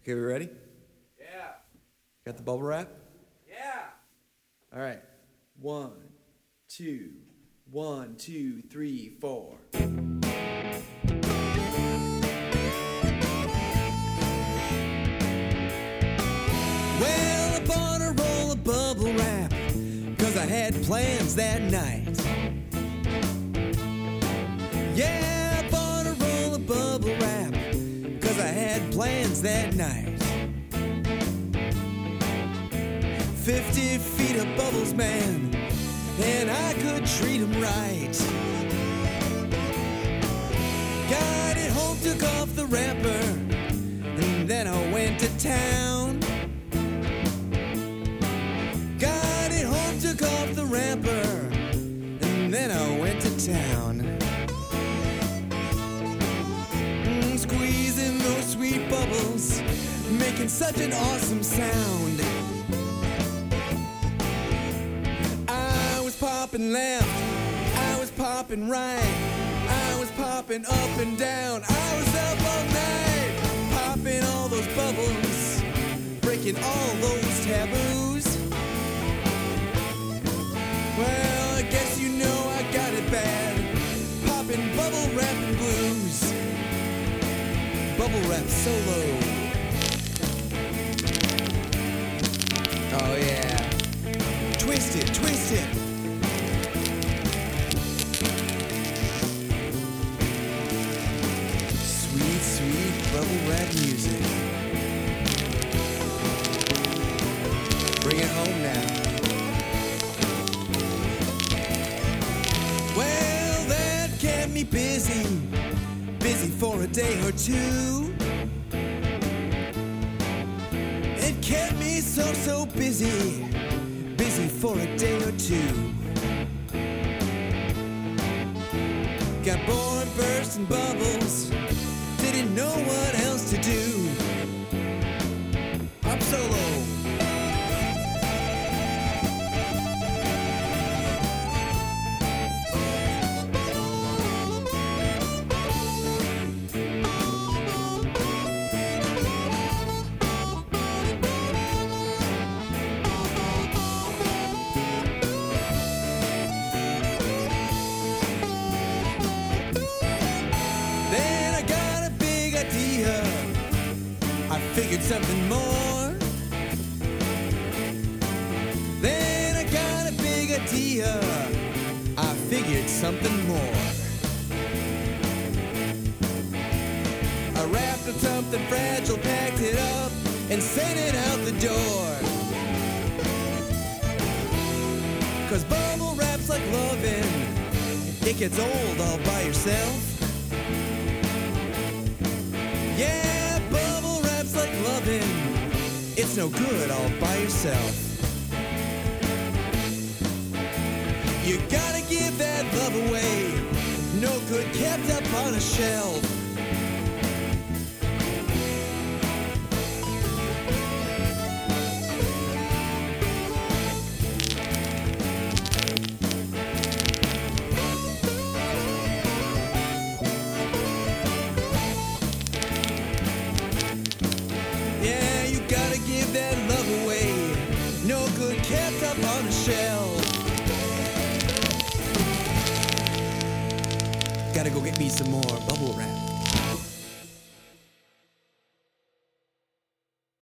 Okay, we ready? Yeah. Got the bubble wrap? Yeah. All right. 1, 2, 1, 2, 3, 4. Well, I bought a roll of bubble wrap, 'cause I had plans that night. Yeah, I bought a roll of bubble wrap, 'cause I had plans that night. 50 feet of bubbles, man, and I could treat him right. Got it home, took off the wrapper, and then I went to town. Got it home, took off the wrapper, and then I went to town. Squeezing those sweet bubbles, making such an awesome sound. I was popping left, I was popping right, I was popping up and down. I was up all night, popping all those bubbles, breaking all those taboos. Well, I guess you know I got it bad, popping bubble wrap and blues. Bubble wrap solo. Oh yeah. Twist it, twist it. Sweet, sweet bubble wrap music. Bring it home now. Well, that kept me busy for a day or two. It kept me so busy for a day or two. Got bored, bursting bubbles, didn't know what else to do. I'm solo. Figured something more. Then I got a big idea. I figured something more. I wrapped up something fragile, packed it up, and sent it out the door. 'Cause bubble wrap's like loving, it gets old all by yourself. Yeah, like loving, it's no good all by yourself. You gotta give that love away, no good kept up on a shelf. Yeah, you gotta give that love away, no good kept up on the shelf. Gotta go get me some more bubble wrap.